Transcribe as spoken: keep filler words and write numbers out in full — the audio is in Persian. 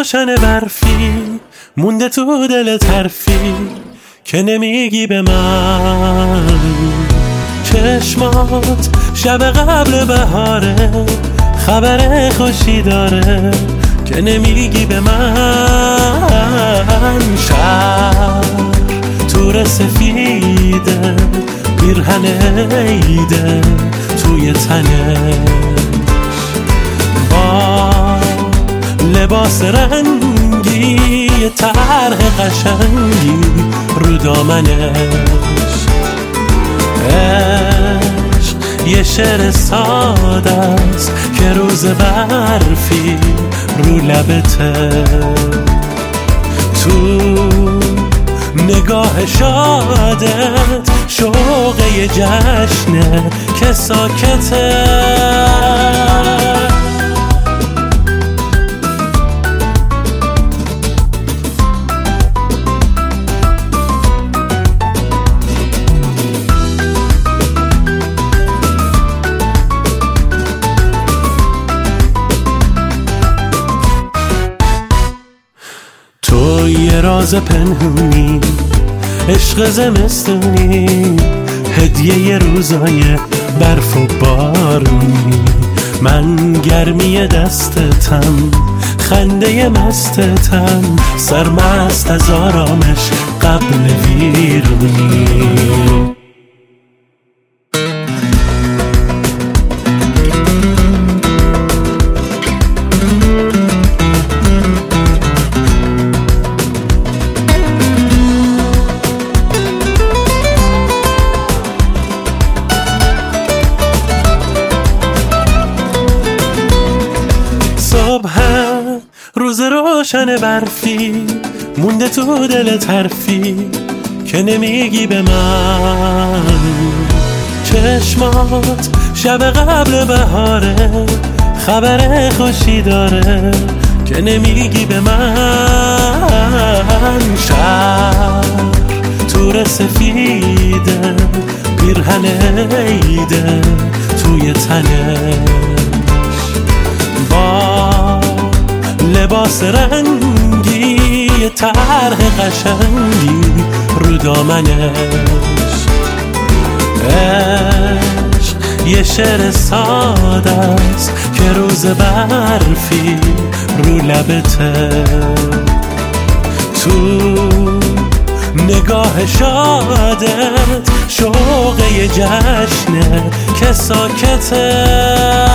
روشن برفی مونده تو دل طرفی که نمیگی به من. چشمات شب قبل بهاره خبر خوشی داره که نمیگی به من. شهر تور سفیده پیرهن عیده توی تنش با لباس رنگی طرح قشنگی رو دامنش. عشق یه شعر ساده است که روز برفی رو لبته. تو نگاه شادت شوق یه جشنه که ساکته. تو یه راز پنهونی عشق زمستونی هدیه ی روزای برف و بارونی. من گرمی دستتم خنده مستتم سرمست از آرامش قبل ویرونی. روز روشن برفی مونده تو دل طرفی که نمیگی به من. چشمات شب قبل بهاره خبر خوشی داره که نمیگی به من. شهر تور سفیده پیرهن عیده توی تنش با لباس رنگی طرح قشنگی رو دامنش. عشق یه شعر ساده است که روز برفی رو لبته. تو نگاه شادت شوق یه جشنه که ساکته.